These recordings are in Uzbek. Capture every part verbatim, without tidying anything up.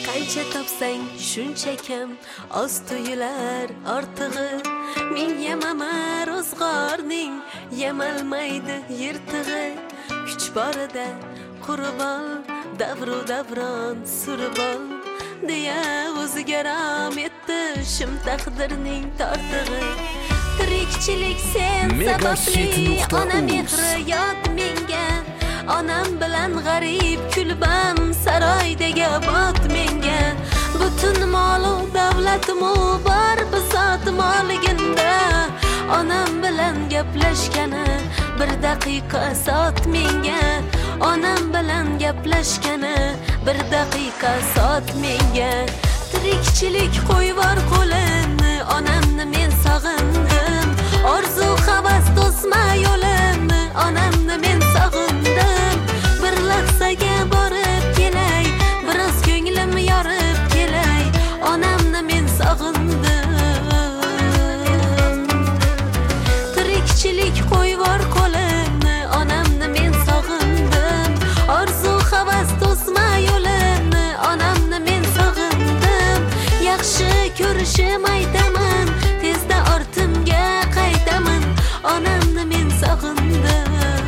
qancha topsang shuncha kam, oz tuyular ortig'i. Men yemama ro'zg'orning, yemalmaydi yirtig'i. Kuch borida qurbon, davru davron surbon deya o'ziga rom etdi shim taqdirning tortig'i. Tirikchilik sen sababli, ona mehri yot menga. Onam bilan g'arib kulbam saroydagi bot menga. Butun molu davlatimu bor bisot moligimda. Onam bilan gaplashgani bir daqiqa soat menga. Onam bilan gaplashgani bir daqiqa soat menga. Tirikchilik qo'yvor qo'lini, onamni men sog'indim. Orzu havas to'sma yo'limni, onamni men sog'indim. Bir lahzaga borib kelay, biroz ko'nglim yorib kelay. Onamni men sog'indim. Tirikchilik qo'yvor qo'lini, onamni men sog'indim. Orzu havas to'sma yo'limni, onamni men sog'indim. Yaxshi ko'rishim aytaman, tezda ortimga qaytaman. Onamni men sog'indim.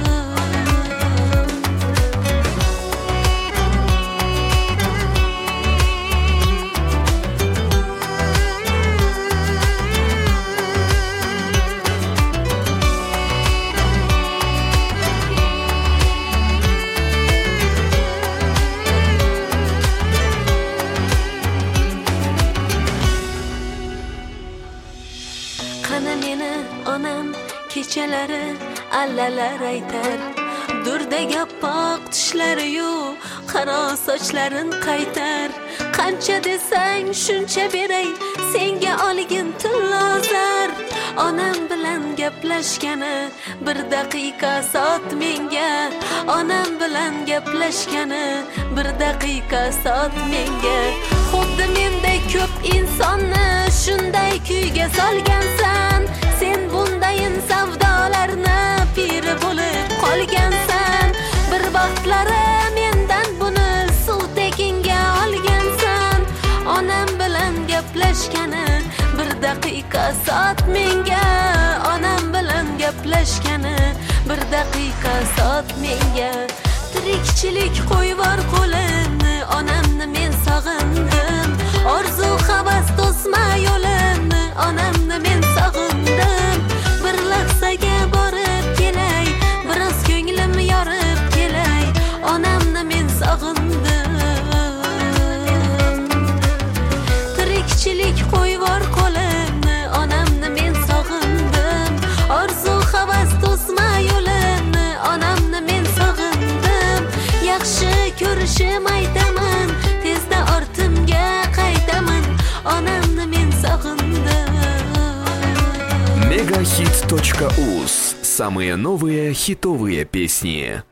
Qani meni onam kechalari allalar aytar. Durdagi oppoq tishlari-yu qaro sochlarin qaytar. Qancha desang shuncha beray, senga olgin tillozar. Onam bilan gaplashgani bir daqiqa soat menga. Onam bilan gaplashgani bir daqiqa soat menga. Xuddi mendek ko'p insonni shunday kuyga solgansan. Sen bundayin savdolarni piri bo'lib qolgansan. Bir vaqtlari mendan buni suv tekinga olgansan. Onam bilan gaplashgani bir daqiqa soat menga. Onam bilan gaplashgani bir daqiqa soat menga. Tirikchilik qo'yvor qo'lini, onamni men sog'indim. Orzu havas to'sma yo'limni, onamni men sog'indim. Bir lahzaga borib kelay, biroz ko'nglim yorib kelay. Onamni men sog'indim. Tirikchilik qo'yvor qo'lini, onamni men sog'indim. Orzu havas to'sma yo'limni, onamni men sog'indim. Yaxshi ko'rishim aytaman, tezda ortimga qaytaman. Onamni men sog'indim. мегахит точка уз. Самые новые хитовые песни.